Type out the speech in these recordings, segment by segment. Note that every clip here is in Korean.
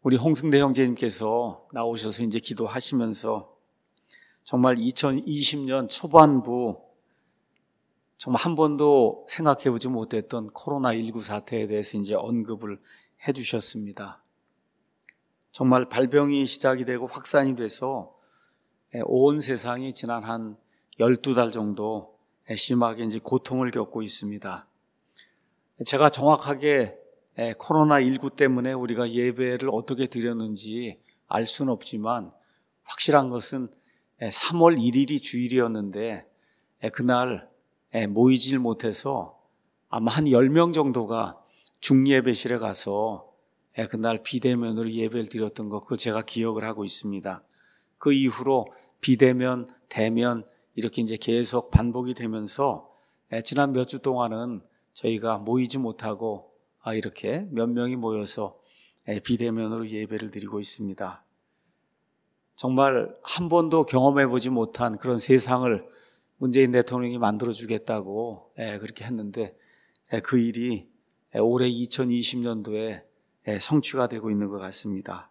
우리 홍승대 형제님께서 나오셔서 이제 기도하시면서 정말 2020년 초반부 정말 한 번도 생각해보지 못했던 코로나19 사태에 대해서 이제 언급을 해주셨습니다. 정말 발병이 시작이 되고 확산이 돼서 온 세상이 지난 한 12달 정도 심하게 이제 고통을 겪고 있습니다. 제가 정확하게 코로나19 때문에 우리가 예배를 어떻게 드렸는지 알 수는 없지만 확실한 것은 3월 1일이 주일이었는데 그날 모이질 못해서 아마 한 10명 정도가 중예배실에 가서 그날 비대면으로 예배를 드렸던 거 그걸 제가 기억을 하고 있습니다. 그 이후로 비대면, 대면 이렇게 이제 계속 반복이 되면서 지난 몇 주 동안은 저희가 모이지 못하고 이렇게 몇 명이 모여서 비대면으로 예배를 드리고 있습니다. 정말 한 번도 경험해보지 못한 그런 세상을 문재인 대통령이 만들어주겠다고 그렇게 했는데 그 일이 올해 2020년도에 성취가 되고 있는 것 같습니다.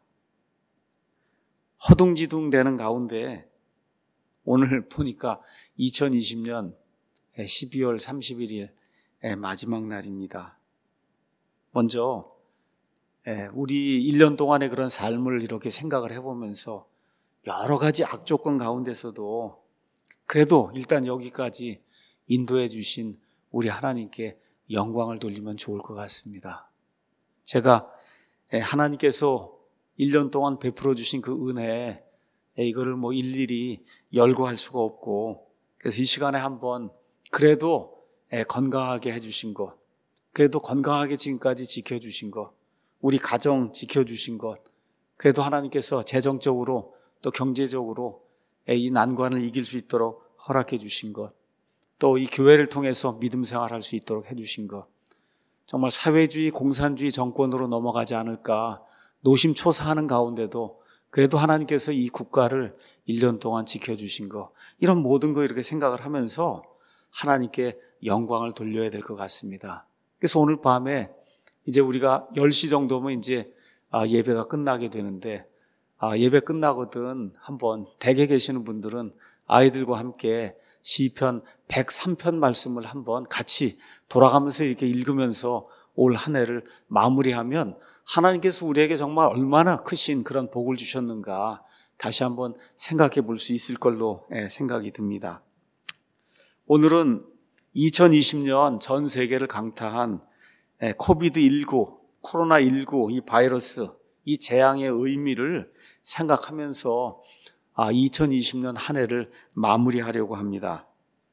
허둥지둥 되는 가운데 오늘 보니까 2020년 12월 31일 마지막 날입니다. 먼저 우리 1년 동안의 그런 삶을 이렇게 생각을 해보면서 여러 가지 악조건 가운데서도 그래도 일단 여기까지 인도해 주신 우리 하나님께 영광을 돌리면 좋을 것 같습니다. 제가 하나님께서 1년 동안 베풀어 주신 그 은혜 이거를 뭐 일일이 열거할 수가 없고 그래서 이 시간에 한번 그래도 건강하게 해주신 것, 그래도 건강하게 지금까지 지켜주신 것, 우리 가정 지켜주신 것, 그래도 하나님께서 재정적으로 또 경제적으로 이 난관을 이길 수 있도록 허락해 주신 것, 또 이 교회를 통해서 믿음 생활할 수 있도록 해주신 것, 정말 사회주의, 공산주의 정권으로 넘어가지 않을까 노심초사하는 가운데도 그래도 하나님께서 이 국가를 1년 동안 지켜주신 것, 이런 모든 거 이렇게 생각을 하면서 하나님께 영광을 돌려야 될 것 같습니다. 그래서 오늘 밤에 이제 우리가 10시 정도면 이제 예배가 끝나게 되는데 예배 끝나거든 한번 댁에 계시는 분들은 아이들과 함께 시편 103편 말씀을 한번 같이 돌아가면서 이렇게 읽으면서 올 한 해를 마무리하면 하나님께서 우리에게 정말 얼마나 크신 그런 복을 주셨는가 다시 한번 생각해 볼 수 있을 걸로 생각이 듭니다. 오늘은 2020년 전 세계를 강타한 코비드19, 코로나19 이 바이러스, 이 재앙의 의미를 생각하면서 2020년 한 해를 마무리하려고 합니다.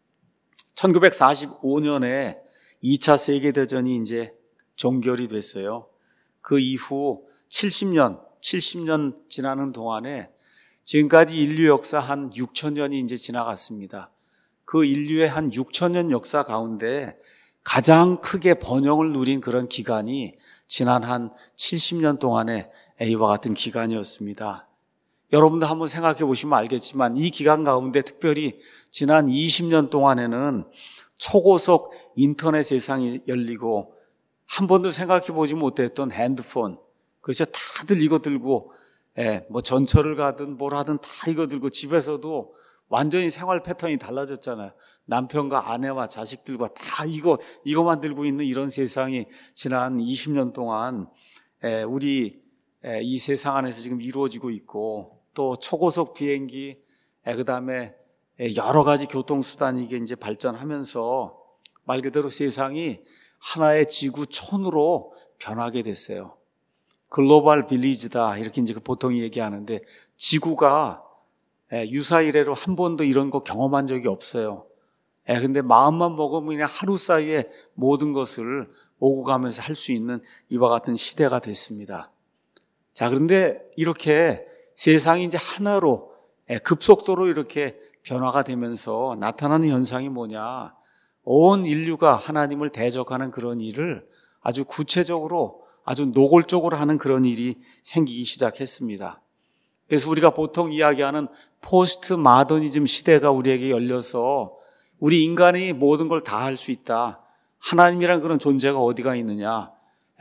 1945년에 2차 세계대전이 이제 종결이 됐어요. 그 이후 70년 지나는 동안에 지금까지 인류 역사 한 6,000년이 이제 지나갔습니다. 그 인류의 한 6,000년 역사 가운데 가장 크게 번영을 누린 그런 기간이 지난 한 70년 동안의 A와 같은 기간이었습니다. 여러분도 한번 생각해 보시면 알겠지만 이 기간 가운데 특별히 지난 20년 동안에는 초고속 인터넷 세상이 열리고 한 번도 생각해 보지 못했던 핸드폰, 그래서 다들 이거 들고 뭐 전철을 가든 뭘 하든 다 이거 들고 집에서도 완전히 생활 패턴이 달라졌잖아요. 남편과 아내와 자식들과 다 이거만 들고 있는 이런 세상이 지난 20년 동안 우리 이 세상 안에서 지금 이루어지고 있고 또 초고속 비행기, 그 다음에 여러 가지 교통수단이 이게 이제 발전하면서 말 그대로 세상이 하나의 지구촌으로 변하게 됐어요. 글로벌 빌리지다 이렇게 이제 보통 얘기하는데 지구가 유사 이래로 한 번도 이런 거 경험한 적이 없어요. 근데 마음만 먹으면 그냥 하루 사이에 모든 것을 오고 가면서 할 수 있는 이와 같은 시대가 됐습니다. 자, 그런데 이렇게 세상이 이제 하나로 급속도로 이렇게 변화가 되면서 나타나는 현상이 뭐냐? 온 인류가 하나님을 대적하는 그런 일을 아주 구체적으로 아주 노골적으로 하는 그런 일이 생기기 시작했습니다. 그래서 우리가 보통 이야기하는 포스트 마더니즘 시대가 우리에게 열려서 우리 인간이 모든 걸 다 할 수 있다. 하나님이란 그런 존재가 어디가 있느냐.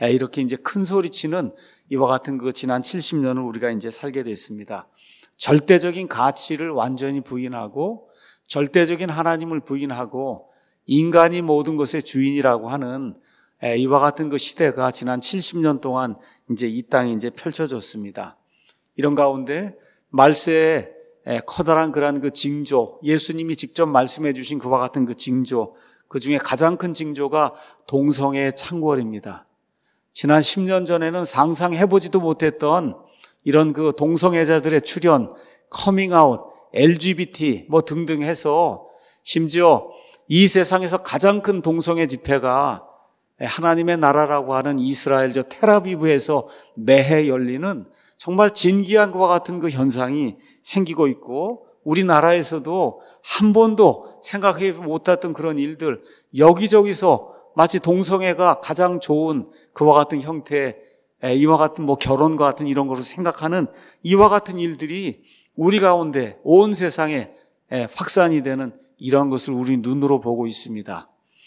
이렇게 이제 큰 소리치는 이와 같은 그 지난 70년을 우리가 이제 살게 됐습니다. 절대적인 가치를 완전히 부인하고 절대적인 하나님을 부인하고 인간이 모든 것의 주인이라고 하는 이와 같은 그 시대가 지난 70년 동안 이제 이 땅에 이제 펼쳐졌습니다. 이런 가운데 말세에 커다란 그런 그 징조, 예수님이 직접 말씀해 주신 그와 같은 그 징조, 그 중에 가장 큰 징조가 동성애의 창궐입니다. 지난 10년 전에는 상상해보지도 못했던 이런 그 동성애자들의 출현, 커밍아웃, LGBT 뭐 등등 해서 심지어 이 세상에서 가장 큰 동성애 집회가 하나님의 나라라고 하는 이스라엘 저 텔아비브에서 매해 열리는 정말 진기한 것과 같은 그 현상이 생기고 있고, 우리나라에서도 한 번도 생각해 못했던 그런 일들, 여기저기서 마치 동성애가 가장 좋은 그와 같은 형태의 이와 같은 뭐 결혼과 같은 이런 것을 생각하는 이와 같은 일들이 우리 가운데 온 세상에 확산이 되는 이런 것을 우리 눈으로 보고 있습니다.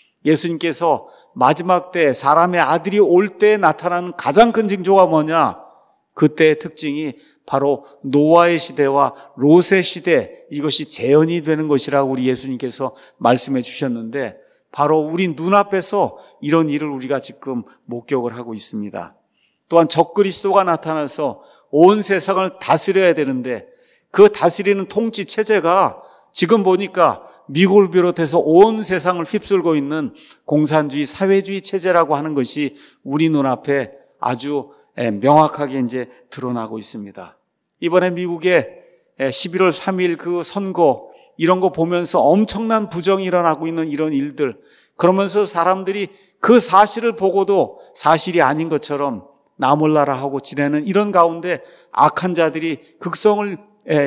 예수님께서 마지막 때 사람의 아들이 올 때 나타나는 가장 큰 징조가 뭐냐? 그때의 특징이 바로 노아의 시대와 롯의 시대, 이것이 재현이 되는 것이라고 우리 예수님께서 말씀해 주셨는데, 바로 우리 눈앞에서 이런 일을 우리가 지금 목격을 하고 있습니다. 또한 적그리스도가 나타나서 온 세상을 다스려야 되는데 그 다스리는 통치 체제가 지금 보니까 미국을 비롯해서 온 세상을 휩쓸고 있는 공산주의, 사회주의 체제라고 하는 것이 우리 눈앞에 아주 명확하게 이제 드러나고 있습니다. 이번에 미국의 11월 3일 그 선거, 이런 거 보면서 엄청난 부정이 일어나고 있는 이런 일들, 그러면서 사람들이 그 사실을 보고도 사실이 아닌 것처럼 나 몰라라 하고 지내는 이런 가운데 악한 자들이 극성을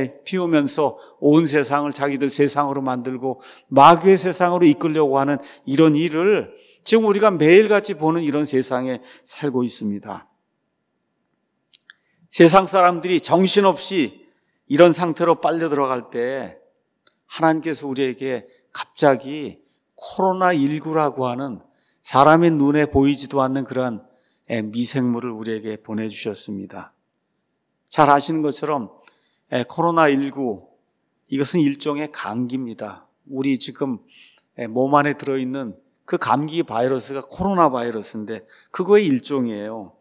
피우면서 온 세상을 자기들 세상으로 만들고 마귀의 세상으로 이끌려고 하는 이런 일을 지금 우리가 매일같이 보는 이런 세상에 살고 있습니다. 세상 사람들이 정신없이 이런 상태로 빨려 들어갈 때 하나님께서 우리에게 갑자기 코로나19라고 하는 사람의 눈에 보이지도 않는 그러한 미생물을 우리에게 보내주셨습니다. 잘 아시는 것처럼 코로나19, 이것은 일종의 감기입니다. 우리 지금 몸 안에 들어있는 그 감기 바이러스가 코로나 바이러스인데 그거의 일종이에요.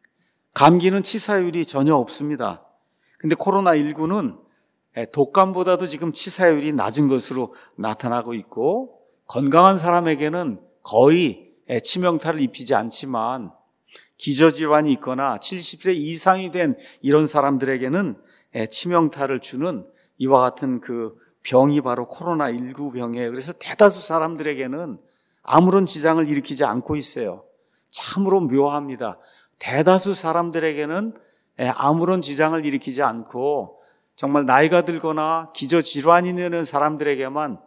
감기는 치사율이 전혀 없습니다. 근데 코로나19는 독감보다도 지금 치사율이 낮은 것으로 나타나고 있고, 건강한 사람에게는 거의 치명타를 입히지 않지만 기저질환이 있거나 70세 이상이 된 이런 사람들에게는 치명타를 주는 이와 같은 그 병이 바로 코로나19 병이에요. 그래서 대다수 사람들에게는 아무런 지장을 일으키지 않고 있어요. 참으로 묘합니다. 대다수 사람들에게는 아무런 지장을 일으키지 않고 정말 나이가 들거나 기저질환이 있는 사람들에게만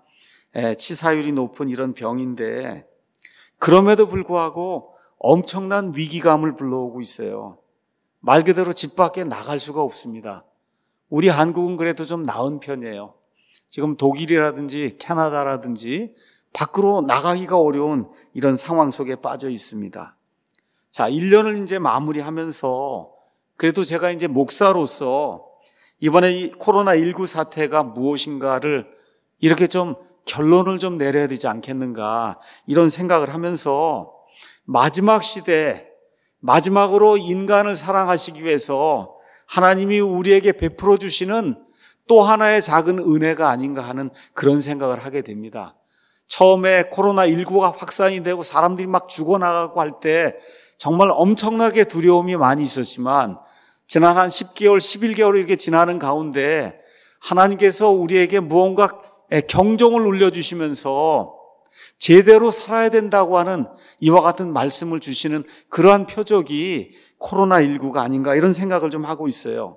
치사율이 높은 이런 병인데, 그럼에도 불구하고 엄청난 위기감을 불러오고 있어요. 말 그대로 집 밖에 나갈 수가 없습니다. 우리 한국은 그래도 좀 나은 편이에요. 지금 독일이라든지 캐나다라든지 밖으로 나가기가 어려운 이런 상황 속에 빠져 있습니다. 자, 1년을 이제 마무리하면서 그래도 제가 이제 목사로서 이번에 이 코로나19 사태가 무엇인가를 이렇게 좀 결론을 좀 내려야 되지 않겠는가, 이런 생각을 하면서 마지막 시대, 마지막으로 인간을 사랑하시기 위해서 하나님이 우리에게 베풀어 주시는 또 하나의 작은 은혜가 아닌가 하는 그런 생각을 하게 됩니다. 처음에 코로나19가 확산이 되고 사람들이 막 죽어나가고 할 때 정말 엄청나게 두려움이 많이 있었지만 지난 한 10개월, 11개월 이렇게 지나는 가운데 하나님께서 우리에게 무언가 경종을 울려주시면서 제대로 살아야 된다고 하는 이와 같은 말씀을 주시는 그러한 표적이 코로나19가 아닌가, 이런 생각을 좀 하고 있어요.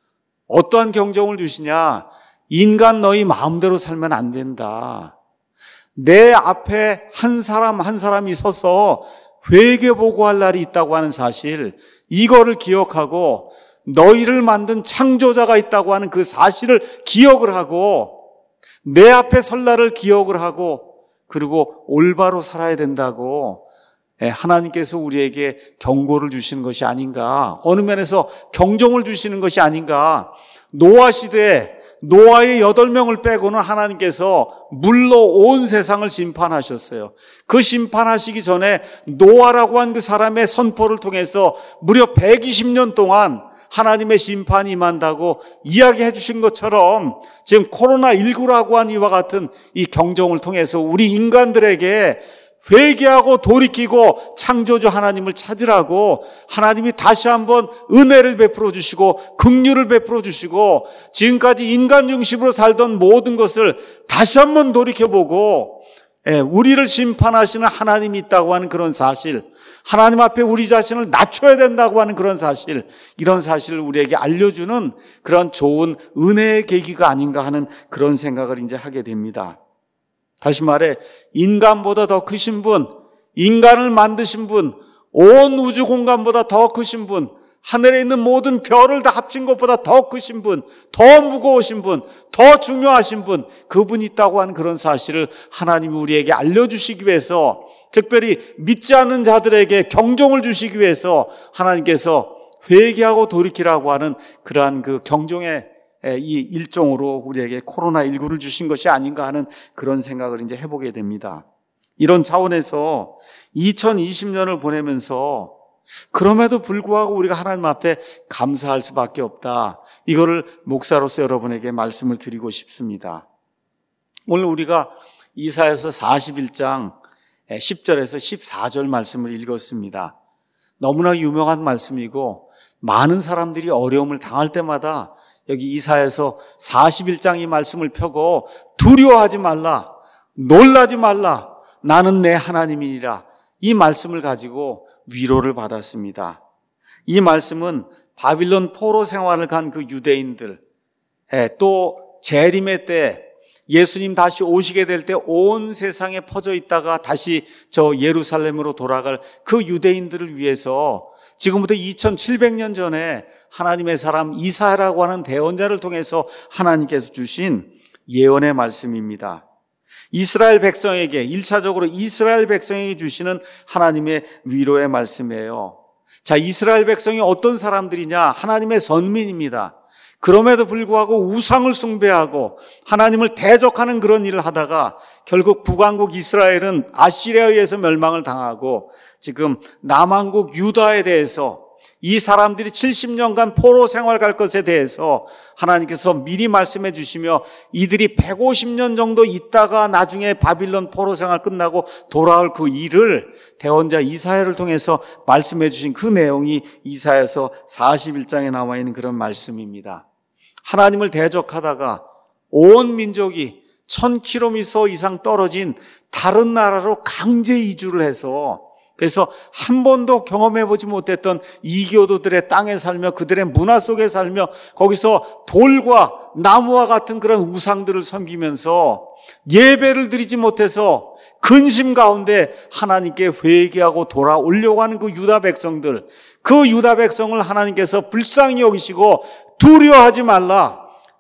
어떠한 경종을 주시냐? 인간 너희 마음대로 살면 안 된다. 내 앞에 한 사람 한 사람이 서서 회개보고할 날이 있다고 하는 사실, 이거를 기억하고 너희를 만든 창조자가 있다고 하는 그 사실을 기억을 하고 내 앞에 설 날을 기억을 하고 그리고 올바로 살아야 된다고 하나님께서 우리에게 경고를 주시는 것이 아닌가, 어느 면에서 경종을 주시는 것이 아닌가. 노아 시대에 노아의 8명을 빼고는 하나님께서 물로 온 세상을 심판하셨어요. 그 심판하시기 전에 노아라고 한 그 사람의 선포를 통해서 무려 120년 동안 하나님의 심판이 임한다고 이야기해 주신 것처럼 지금 코로나19라고 한 이와 같은 이 경종을 통해서 우리 인간들에게 회개하고 돌이키고 창조주 하나님을 찾으라고 하나님이 다시 한번 은혜를 베풀어 주시고 긍휼을 베풀어 주시고 지금까지 인간 중심으로 살던 모든 것을 다시 한번 돌이켜보고 우리를 심판하시는 하나님이 있다고 하는 그런 사실, 하나님 앞에 우리 자신을 낮춰야 된다고 하는 그런 사실, 이런 사실을 우리에게 알려주는 그런 좋은 은혜의 계기가 아닌가 하는 그런 생각을 이제 하게 됩니다. 다시 말해 인간보다 더 크신 분, 인간을 만드신 분, 온 우주 공간보다 더 크신 분, 하늘에 있는 모든 별을 다 합친 것보다 더 크신 분, 더 무거우신 분, 더 중요하신 분, 그분이 있다고 하는 그런 사실을 하나님이 우리에게 알려주시기 위해서, 특별히 믿지 않는 자들에게 경종을 주시기 위해서 하나님께서 회개하고 돌이키라고 하는 그러한 그 경종의 이 일종으로 우리에게 코로나19를 주신 것이 아닌가 하는 그런 생각을 이제 해보게 됩니다. 이런 차원에서 2020년을 보내면서 그럼에도 불구하고 우리가 하나님 앞에 감사할 수밖에 없다. 이거를 목사로서 여러분에게 말씀을 드리고 싶습니다. 오늘 우리가 이사야서 41장 10절에서 14절 말씀을 읽었습니다. 너무나 유명한 말씀이고 많은 사람들이 어려움을 당할 때마다 여기 이사야서 41장 이 말씀을 펴고 두려워하지 말라, 놀라지 말라, 나는 내 하나님이니라, 이 말씀을 가지고 위로를 받았습니다. 이 말씀은 바빌론 포로 생활을 간 그 유대인들, 또 재림의 때 예수님 다시 오시게 될 때 온 세상에 퍼져 있다가 다시 저 예루살렘으로 돌아갈 그 유대인들을 위해서 지금부터 2700년 전에 하나님의 사람 이사야라고 하는 대언자를 통해서 하나님께서 주신 예언의 말씀입니다. 이스라엘 백성에게, 1차적으로 이스라엘 백성에게 주시는 하나님의 위로의 말씀이에요. 자, 이스라엘 백성이 어떤 사람들이냐? 하나님의 선민입니다. 그럼에도 불구하고 우상을 숭배하고 하나님을 대적하는 그런 일을 하다가 결국 북왕국 이스라엘은 아시리아에 의해서 멸망을 당하고 지금 남왕국 유다에 대해서 이 사람들이 70년간 포로 생활 갈 것에 대해서 하나님께서 미리 말씀해 주시며 이들이 150년 정도 있다가 나중에 바빌론 포로 생활 끝나고 돌아올 그 일을 대언자 이사야를 통해서 말씀해 주신 그 내용이 이사야서 41장에 나와 있는 그런 말씀입니다. 하나님을 대적하다가 온 민족이 1000km 이상 떨어진 다른 나라로 강제 이주를 해서 그래서 한 번도 경험해보지 못했던 이교도들의 땅에 살며 그들의 문화 속에 살며 거기서 돌과 나무와 같은 그런 우상들을 섬기면서 예배를 드리지 못해서 근심 가운데 하나님께 회개하고 돌아오려고 하는 그 유다 백성들, 그 유다 백성을 하나님께서 불쌍히 여기시고 두려워하지 말라,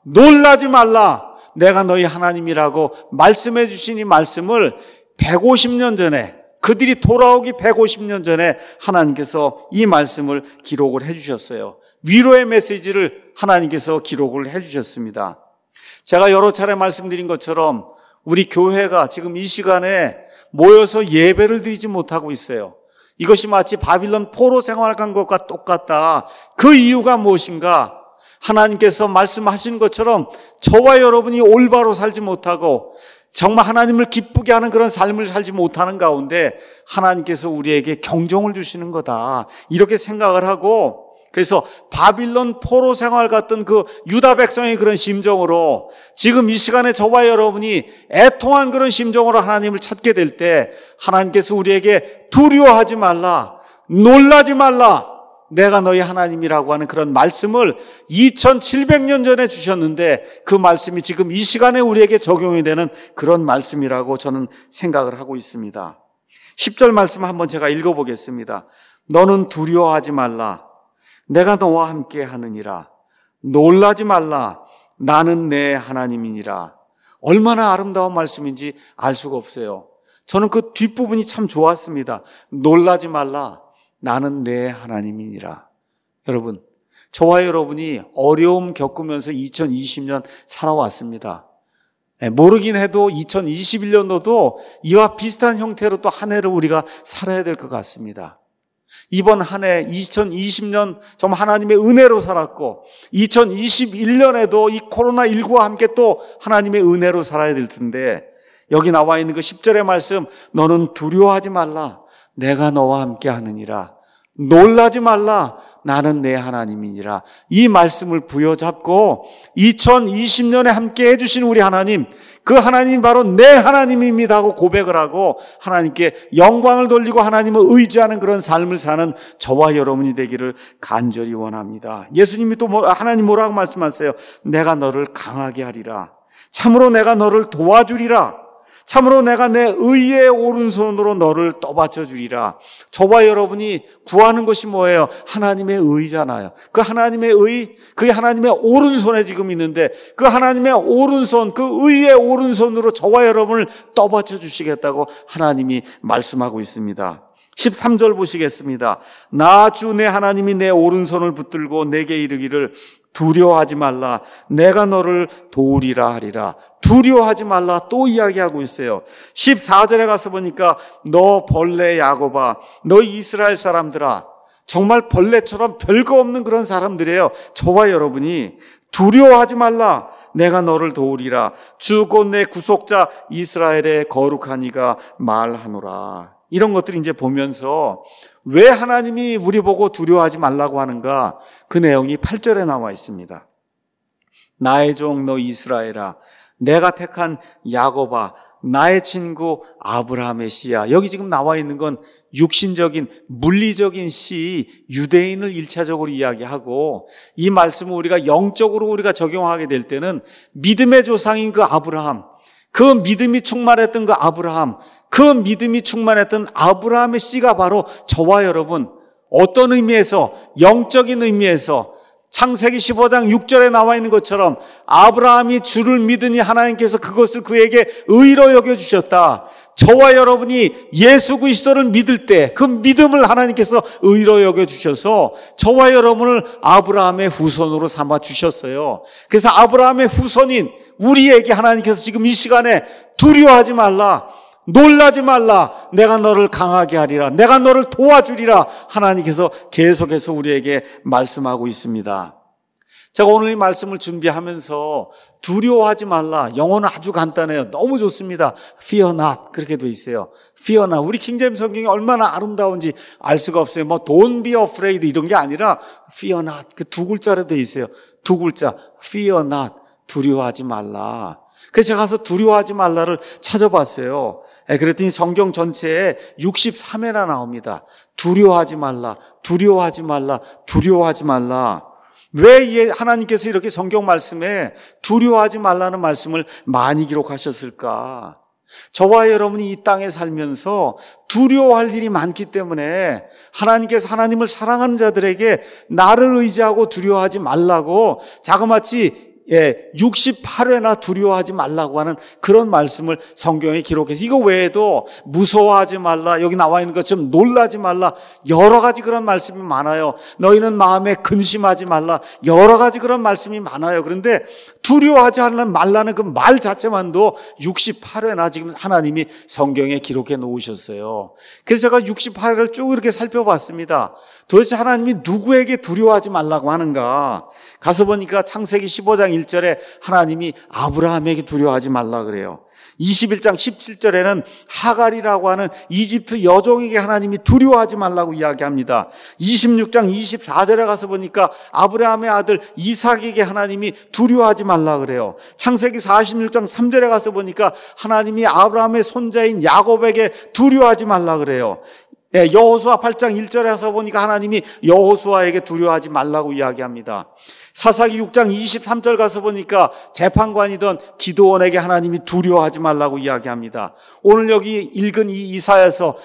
놀라지 말라, 내가 너희 하나님이라고 말씀해 주신 이 말씀을 150년 전에, 그들이 돌아오기 150년 전에 하나님께서 이 말씀을 기록을 해주셨어요. 위로의 메시지를 하나님께서 기록을 해주셨습니다. 제가 여러 차례 말씀드린 것처럼 우리 교회가 지금 이 시간에 모여서 예배를 드리지 못하고 있어요. 이것이 마치 바빌론 포로 생활을 간 것과 똑같다. 그 이유가 무엇인가? 하나님께서 말씀하신 것처럼 저와 여러분이 올바로 살지 못하고 정말 하나님을 기쁘게 하는 그런 삶을 살지 못하는 가운데 하나님께서 우리에게 경종을 주시는 거다, 이렇게 생각을 하고, 그래서 바빌론 포로 생활 같은 그 유다 백성의 그런 심정으로 지금 이 시간에 저와 여러분이 애통한 그런 심정으로 하나님을 찾게 될 때 하나님께서 우리에게 두려워하지 말라, 놀라지 말라, 내가 너희 하나님이라고 하는 그런 말씀을 2700년 전에 주셨는데 그 말씀이 지금 이 시간에 우리에게 적용이 되는 그런 말씀이라고 저는 생각을 하고 있습니다. 10절 말씀 한번 제가 읽어보겠습니다. 너는 두려워하지 말라, 내가 너와 함께 하느니라. 놀라지 말라, 나는 내 하나님이니라. 얼마나 아름다운 말씀인지 알 수가 없어요. 저는 그 뒷부분이 참 좋았습니다. 놀라지 말라. 나는 내 하나님이니라. 여러분, 저와 여러분이 어려움 겪으면서 2020년 살아왔습니다. 모르긴 해도 2021년도도 이와 비슷한 형태로 또 한 해를 우리가 살아야 될 것 같습니다. 이번 한 해 2020년 정말 하나님의 은혜로 살았고 2021년에도 이 코로나19와 함께 또 하나님의 은혜로 살아야 될 텐데, 여기 나와 있는 그 10절의 말씀, 너는 두려워하지 말라. 내가 너와 함께 하느니라. 놀라지 말라. 나는 내 하나님이니라. 이 말씀을 부여잡고 2020년에 함께 해주신 우리 하나님, 그 하나님이 바로 내 하나님입니다 하고 고백을 하고 하나님께 영광을 돌리고 하나님을 의지하는 그런 삶을 사는 저와 여러분이 되기를 간절히 원합니다. 예수님이 또 하나님 뭐라고 말씀하세요? 내가 너를 강하게 하리라. 참으로 내가 너를 도와주리라. 참으로 내가 내 의의 오른손으로 너를 떠받쳐 주리라. 저와 여러분이 구하는 것이 뭐예요? 하나님의 의잖아요. 그 하나님의 의, 그게 하나님의 오른손에 지금 있는데 그 하나님의 오른손, 그 의의 오른손으로 저와 여러분을 떠받쳐 주시겠다고 하나님이 말씀하고 있습니다. 13절 보시겠습니다. 나 주 내 하나님이 내 오른손을 붙들고 내게 이르기를 두려워하지 말라. 내가 너를 도우리라 하리라. 두려워하지 말라 또 이야기하고 있어요. 14절에 가서 보니까 너 벌레 야곱아, 너 이스라엘 사람들아, 정말 벌레처럼 별거 없는 그런 사람들이에요. 저와 여러분이 두려워하지 말라. 내가 너를 도우리라. 주 곧 내 구속자 이스라엘의 거룩한 이가 말하노라. 이런 것들이 이제 보면서 왜 하나님이 우리 보고 두려워하지 말라고 하는가? 그 내용이 8절에 나와 있습니다. 나의 종 너 이스라엘아, 내가 택한 야곱아, 나의 친구 아브라함의 씨야. 여기 지금 나와 있는 건 육신적인 물리적인 씨, 유대인을 1차적으로 이야기하고, 이 말씀을 우리가 영적으로 우리가 적용하게 될 때는 믿음의 조상인 그 아브라함, 그 믿음이 충만했던 그 아브라함, 그 믿음이 충만했던 아브라함의 씨가 바로 저와 여러분, 어떤 의미에서, 영적인 의미에서 창세기 15장 6절에 나와 있는 것처럼 아브라함이 주를 믿으니 하나님께서 그것을 그에게 의로 여겨주셨다. 저와 여러분이 예수 그리스도를 믿을 때 그 믿음을 하나님께서 의로 여겨주셔서 저와 여러분을 아브라함의 후손으로 삼아 주셨어요. 그래서 아브라함의 후손인 우리에게 하나님께서 지금 이 시간에 두려워하지 말라, 놀라지 말라, 내가 너를 강하게 하리라, 내가 너를 도와주리라 하나님께서 계속해서 우리에게 말씀하고 있습니다. 제가 오늘 이 말씀을 준비하면서 두려워하지 말라, 영어는 아주 간단해요. 너무 좋습니다. Fear not, 그렇게 돼 있어요. Fear not. 우리 킹제임스 성경이 얼마나 아름다운지 알 수가 없어요. 뭐 Don't be afraid 이런 게 아니라 Fear not, 그 두 글자로 돼 있어요. 두 글자, Fear not, 두려워하지 말라. 그래서 제가 가서 두려워하지 말라를 찾아봤어요. 그랬더니 성경 전체에 63회나 나옵니다. 두려워하지 말라, 두려워하지 말라, 두려워하지 말라. 왜 하나님께서 이렇게 성경 말씀에 두려워하지 말라는 말씀을 많이 기록하셨을까? 저와 여러분이 이 땅에 살면서 두려워할 일이 많기 때문에 하나님께서 하나님을 사랑하는 자들에게 나를 의지하고 두려워하지 말라고 자그마치 68회나 두려워하지 말라고 하는 그런 말씀을 성경에 기록해서, 이거 외에도 무서워하지 말라, 여기 나와 있는 것처럼 놀라지 말라, 여러 가지 그런 말씀이 많아요. 너희는 마음에 근심하지 말라, 여러 가지 그런 말씀이 많아요. 그런데 두려워하지 말라는 그 말 자체만도 68회나 지금 하나님이 성경에 기록해 놓으셨어요. 그래서 제가 68회를 쭉 이렇게 살펴봤습니다. 도대체 하나님이 누구에게 두려워하지 말라고 하는가? 가서 보니까 창세기 15장 1절에 하나님이 아브라함에게 두려워하지 말라 그래요. 21장 17절에는 하갈이라고 하는 이집트 여종에게 하나님이 두려워하지 말라고 이야기합니다. 26장 24절에 가서 보니까 아브라함의 아들 이삭에게 하나님이 두려워하지 말라 그래요. 창세기 46장 3절에 가서 보니까 하나님이 아브라함의 손자인 야곱에게 두려워하지 말라 그래요. 여호수아 8장 1절에서 보니까 하나님이 여호수아에게 두려워하지 말라고 이야기합니다. 사사기 6장 23절 가서 보니까 재판관이던 기드온에게 하나님이 두려워하지 말라고 이야기합니다. 오늘 여기 읽은 이 이사야서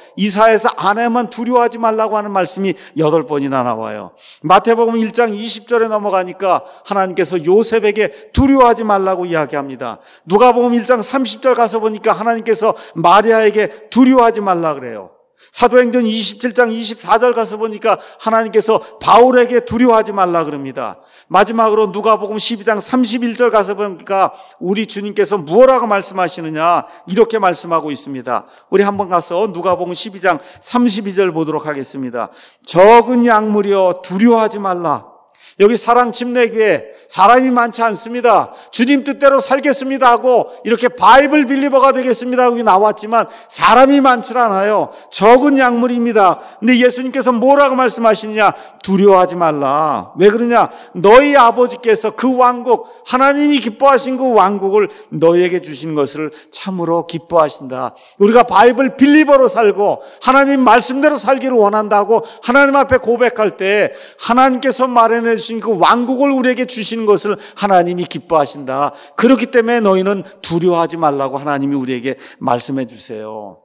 아내만 두려워하지 말라고 하는 말씀이 8번이나 나와요. 마태복음 1장 20절에 넘어가니까 하나님께서 요셉에게 두려워하지 말라고 이야기합니다. 누가복음 1장 30절 가서 보니까 하나님께서 마리아에게 두려워하지 말라 그래요. 사도행전 27장 24절 가서 보니까 하나님께서 바울에게 두려워하지 말라 그럽니다. 마지막으로 누가복음 12장 31절 가서 보니까 우리 주님께서 무엇라고 말씀하시느냐 이렇게 말씀하고 있습니다. 우리 한번 가서 누가복음 12장 32절 보도록 하겠습니다. 적은 양물이여 두려워하지 말라. 여기 사랑 침례교회 사람이 많지 않습니다. 주님 뜻대로 살겠습니다 하고 이렇게 바이블 빌리버가 되겠습니다 하고 나왔지만 사람이 많지 않아요. 적은 양물입니다. 근데 예수님께서 뭐라고 말씀하시느냐? 두려워하지 말라. 왜 그러냐? 너희 아버지께서 그 왕국, 하나님이 기뻐하신 그 왕국을 너희에게 주신 것을 참으로 기뻐하신다. 우리가 바이블 빌리버로 살고 하나님 말씀대로 살기를 원한다고 하나님 앞에 고백할 때 하나님께서 마련해 주신 그 왕국을 우리에게 주시는 것을 하나님이 기뻐하신다. 그렇기 때문에 너희는 두려워하지 말라고 하나님이 우리에게 말씀해 주세요.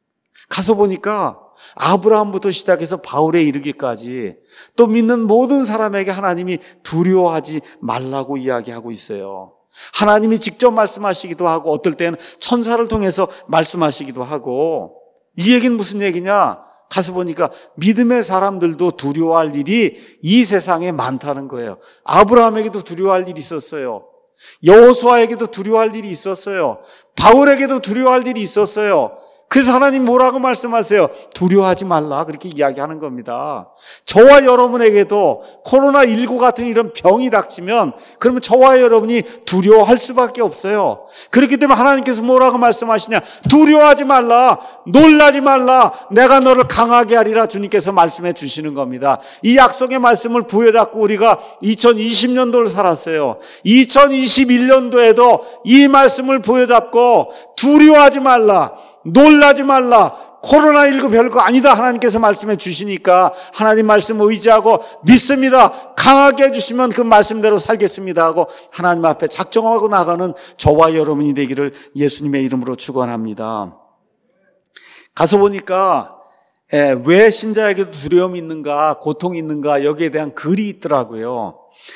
가서 보니까 아브라함부터 시작해서 바울에 이르기까지 또 믿는 모든 사람에게 하나님이 두려워하지 말라고 이야기하고 있어요. 하나님이 직접 말씀하시기도 하고 어떨 때는 천사를 통해서 말씀하시기도 하고 이 얘기는 무슨 얘기냐? 가서 보니까 믿음의 사람들도 두려워할 일이 이 세상에 많다는 거예요. 아브라함에게도 두려워할 일이 있었어요. 여호수아에게도 두려워할 일이 있었어요. 바울에게도 두려워할 일이 있었어요. 그래서 하나님 뭐라고 말씀하세요? 두려워하지 말라 그렇게 이야기하는 겁니다. 저와 여러분에게도 코로나19 같은 이런 병이 닥치면 그러면 저와 여러분이 두려워할 수밖에 없어요. 그렇기 때문에 하나님께서 뭐라고 말씀하시냐? 두려워하지 말라, 놀라지 말라, 내가 너를 강하게 하리라 주님께서 말씀해 주시는 겁니다. 이 약속의 말씀을 부여잡고 우리가 2020년도를 살았어요. 2021년도에도 이 말씀을 부여잡고 두려워하지 말라, 놀라지 말라, 코로나19 별거 아니다 하나님께서 말씀해 주시니까 하나님 말씀 의지하고 믿습니다. 강하게 해주시면 그 말씀대로 살겠습니다 하고 하나님 앞에 작정하고 나가는 저와 여러분이 되기를 예수님의 이름으로 축원합니다. 가서 보니까 왜 신자에게도 두려움이 있는가, 고통이 있는가 여기에 대한 글이 있더라고요.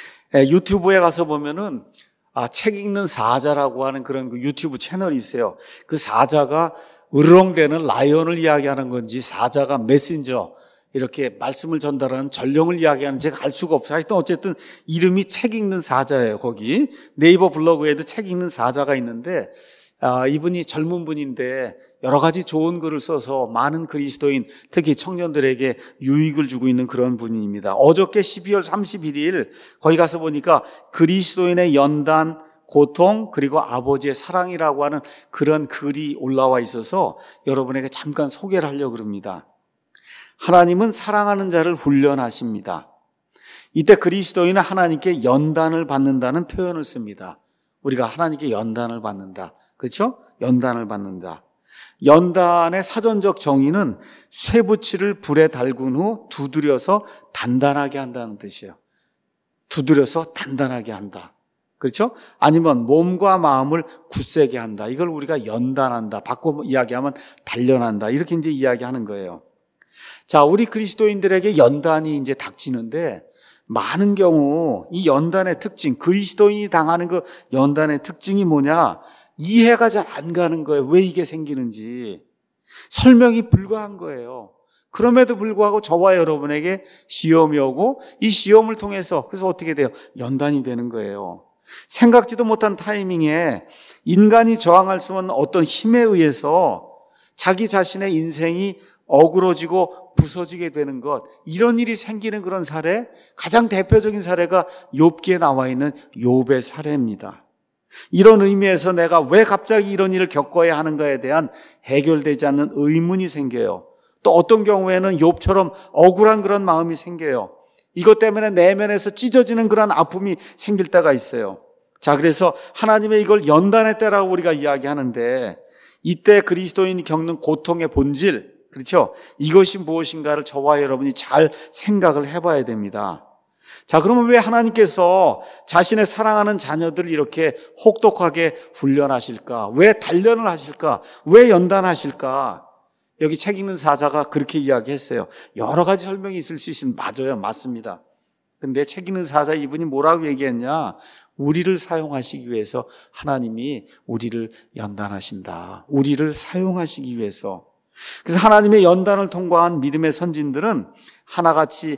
유튜브에 가서 보면은 책 읽는 사자라고 하는 그런 그 유튜브 채널이 있어요. 그 사자가 으르렁대는 라이언을 이야기하는 건지 사자가 메신저 이렇게 말씀을 전달하는 전령을 이야기하는지 제가 알 수가 없어요. 하여튼 어쨌든 이름이 책 읽는 사자예요. 거기 네이버 블로그에도 책 읽는 사자가 있는데 이분이 젊은 분인데 여러 가지 좋은 글을 써서 많은 그리스도인 특히 청년들에게 유익을 주고 있는 그런 분입니다. 어저께 12월 31일 거기 가서 보니까 그리스도인의 연단 고통 그리고 아버지의 사랑이라고 하는 그런 글이 올라와 있어서 여러분에게 잠깐 소개를 하려고 합니다. 하나님은 사랑하는 자를 훈련하십니다. 이때 그리스도인은 하나님께 연단을 받는다는 표현을 씁니다. 우리가 하나님께 연단을 받는다. 그렇죠? 연단을 받는다. 연단의 사전적 정의는 쇠붙이를 불에 달군 후 두드려서 단단하게 한다는 뜻이에요. 두드려서 단단하게 한다. 그렇죠? 아니면 몸과 마음을 굳세게 한다. 이걸 우리가 연단한다. 바꿔 이야기하면 단련한다. 이렇게 이제 이야기하는 거예요. 자, 우리 그리스도인들에게 연단이 이제 닥치는데 많은 경우 이 연단의 특징, 그리스도인이 당하는 그 연단의 특징이 뭐냐? 이해가 잘 안 가는 거예요. 왜 이게 생기는지. 설명이 불가한 거예요. 그럼에도 불구하고 저와 여러분에게 시험이 오고 이 시험을 통해서 그래서 어떻게 돼요? 연단이 되는 거예요. 생각지도 못한 타이밍에 인간이 저항할 수 없는 어떤 힘에 의해서 자기 자신의 인생이 어그러지고 부서지게 되는 것, 이런 일이 생기는 그런 사례, 가장 대표적인 사례가 욥기에 나와 있는 욥의 사례입니다. 이런 의미에서 내가 왜 갑자기 이런 일을 겪어야 하는가에 대한 해결되지 않는 의문이 생겨요. 또 어떤 경우에는 욥처럼 억울한 그런 마음이 생겨요. 이것 때문에 내면에서 찢어지는 그런 아픔이 생길 때가 있어요. 자, 그래서 하나님의 이걸 연단의 때라고 우리가 이야기하는데 이때 그리스도인이 겪는 고통의 본질, 그렇죠? 이것이 무엇인가를 저와 여러분이 잘 생각을 해봐야 됩니다. 자, 그러면 왜 하나님께서 자신의 사랑하는 자녀들을 이렇게 혹독하게 훈련하실까? 왜 단련을 하실까? 왜 연단하실까? 여기 책 읽는 사자가 그렇게 이야기했어요. 여러 가지 설명이 있을 수 있으면 맞아요. 맞습니다. 근데 책 읽는 사자 이분이 뭐라고 얘기했냐? 우리를 사용하시기 위해서 하나님이 우리를 연단하신다. 우리를 사용하시기 위해서. 그래서 하나님의 연단을 통과한 믿음의 선진들은 하나같이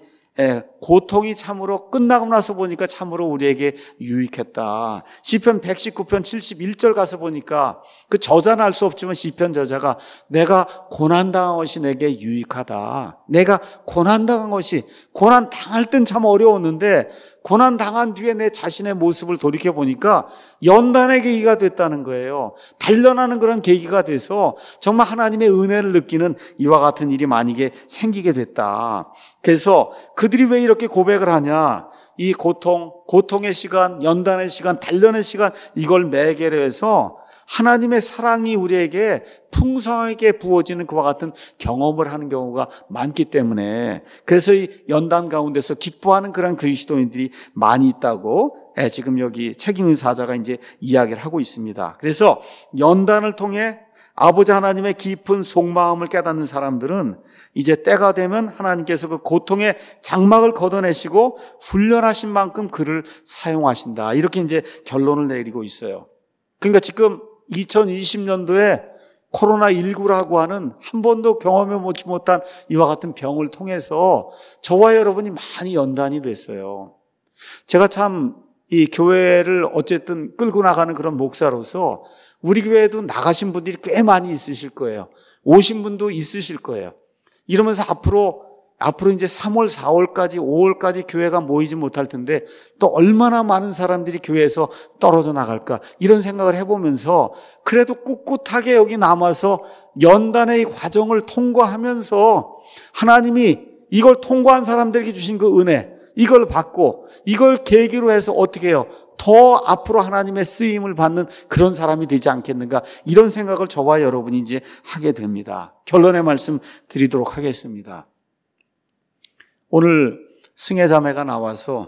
고통이 참으로 끝나고 나서 보니까 참으로 우리에게 유익했다. 시편 119편 71절 가서 보니까 그 저자는 알 수 없지만 시편 저자가 내가 고난당한 것이 내게 유익하다. 내가 고난당한 것이, 고난당할 땐 참 어려웠는데 고난당한 뒤에 내 자신의 모습을 돌이켜보니까 연단의 계기가 됐다는 거예요. 단련하는 그런 계기가 돼서 정말 하나님의 은혜를 느끼는 이와 같은 일이 만약에 생기게 됐다. 그래서 그들이 왜 이렇게 고백을 하냐? 이 고통의 시간, 연단의 시간, 단련의 시간, 이걸 매개로 해서 하나님의 사랑이 우리에게 풍성하게 부어지는 그와 같은 경험을 하는 경우가 많기 때문에, 그래서 이 연단 가운데서 기뻐하는 그런 그리스도인들이 많이 있다고 지금 여기 책 읽는 사자가 이제 이야기를 하고 있습니다. 그래서 연단을 통해 아버지 하나님의 깊은 속마음을 깨닫는 사람들은 이제 때가 되면 하나님께서 그 고통의 장막을 걷어내시고 훈련하신 만큼 그를 사용하신다. 이렇게 이제 결론을 내리고 있어요. 그러니까 지금 2020년도에 코로나19라고 하는 한 번도 경험해 보지 못한 이와 같은 병을 통해서 저와 여러분이 많이 연단이 됐어요. 제가 참 이 교회를 어쨌든 끌고 나가는 그런 목사로서 우리 교회에도 나가신 분들이 꽤 많이 있으실 거예요. 오신 분도 있으실 거예요. 이러면서 앞으로 이제 3월, 4월까지, 5월까지 교회가 모이지 못할 텐데 또 얼마나 많은 사람들이 교회에서 떨어져 나갈까, 이런 생각을 해보면서 그래도 꿋꿋하게 여기 남아서 연단의 이 과정을 통과하면서 하나님이 이걸 통과한 사람들에게 주신 그 은혜, 이걸 받고 이걸 계기로 해서 어떻게 해요? 더 앞으로 하나님의 쓰임을 받는 그런 사람이 되지 않겠는가, 이런 생각을 저와 여러분이 이제 하게 됩니다. 결론의 말씀 드리도록 하겠습니다. 오늘 승혜자매가 나와서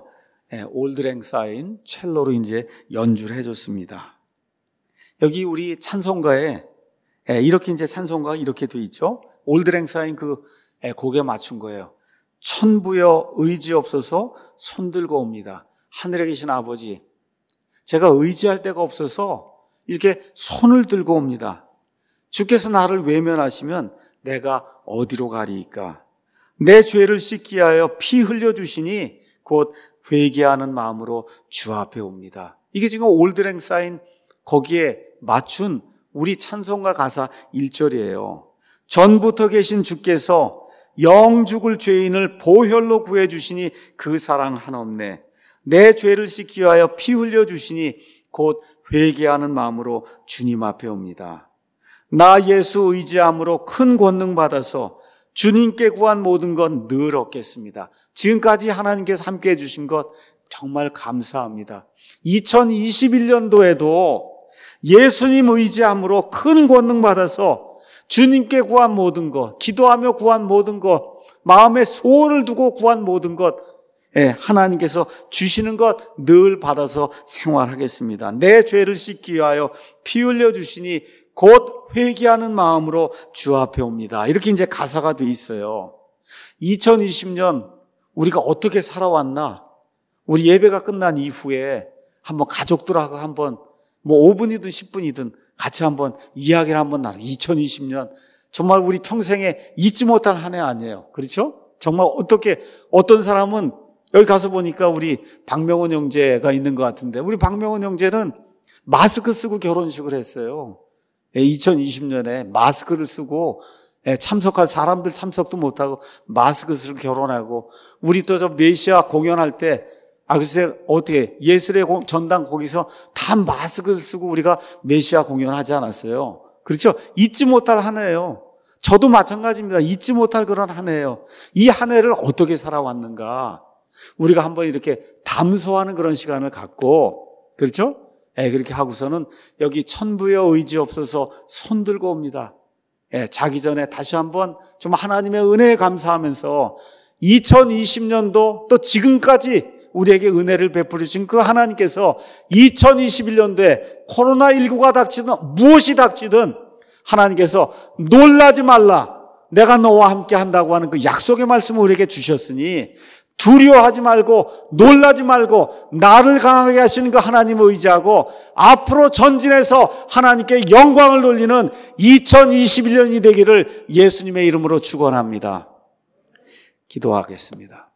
올드랭사인 첼로로 이제 연주를 해줬습니다. 여기 우리 찬송가에 이렇게 이제 찬송가가 이렇게 돼 있죠. 올드랭사인 그 곡에 맞춘 거예요. 천부여 의지 없어서 손들고 옵니다. 하늘에 계신 아버지, 제가 의지할 데가 없어서 이렇게 손을 들고 옵니다. 주께서 나를 외면하시면 내가 어디로 가리이까? 내 죄를 씻기 하여 피 흘려주시니 곧 회개하는 마음으로 주 앞에 옵니다. 이게 지금 올드랭사인 거기에 맞춘 우리 찬송가 가사 1절이에요. 전부터 계신 주께서 영 죽을 죄인을 보혈로 구해주시니 그 사랑 한없네. 내 죄를 씻기 위하여 피 흘려주시니 곧 회개하는 마음으로 주님 앞에 옵니다. 나 예수 의지함으로 큰 권능 받아서 주님께 구한 모든 건 늘 얻겠습니다. 지금까지 하나님께서 함께 해주신 것 정말 감사합니다. 2021년도에도 예수님 의지함으로 큰 권능 받아서 주님께 구한 모든 것, 기도하며 구한 모든 것, 마음에 소원을 두고 구한 모든 것, 하나님께서 주시는 것 늘 받아서 생활하겠습니다. 내 죄를 씻기 위하여 피 흘려주시니 곧 회개하는 마음으로 주 앞에 옵니다. 이렇게 이제 가사가 돼 있어요. 2020년 우리가 어떻게 살아왔나? 우리 예배가 끝난 이후에 한번 가족들하고 한번 5분이든 10분이든 같이 한번 이야기를 한번 나누고, 2020년 정말 우리 평생에 잊지 못할 한 해 아니에요. 그렇죠? 정말 어떤 사람은 여기 가서 보니까 우리 박명훈 형제가 있는 것 같은데, 우리 박명훈 형제는 마스크 쓰고 결혼식을 했어요. 2020년에 마스크를 쓰고 참석할 사람들 참석도 못하고 마스크 쓰고 결혼하고, 우리 또 저 메시아 공연할 때 글쎄 어떻게 예술의 전당 거기서 다 마스크를 쓰고 우리가 메시아 공연하지 않았어요. 그렇죠? 잊지 못할 한 해예요. 저도 마찬가지입니다. 잊지 못할 그런 한 해예요. 이 한 해를 어떻게 살아왔는가, 우리가 한번 이렇게 담소하는 그런 시간을 갖고, 그렇죠? 그렇게 하고서는 여기 천부여 의지 없어서 손 들고 옵니다. 자기 전에 다시 한번 좀 하나님의 은혜에 감사하면서 2020년도 또 지금까지 우리에게 은혜를 베풀으신 그 하나님께서 2021년도에 코로나19가 닥치든 무엇이 닥치든 하나님께서 놀라지 말라, 내가 너와 함께 한다고 하는 그 약속의 말씀을 우리에게 주셨으니 두려워하지 말고 놀라지 말고 나를 강하게 하시는 그 하나님을 의지하고 앞으로 전진해서 하나님께 영광을 돌리는 2021년이 되기를 예수님의 이름으로 축원합니다. 기도하겠습니다.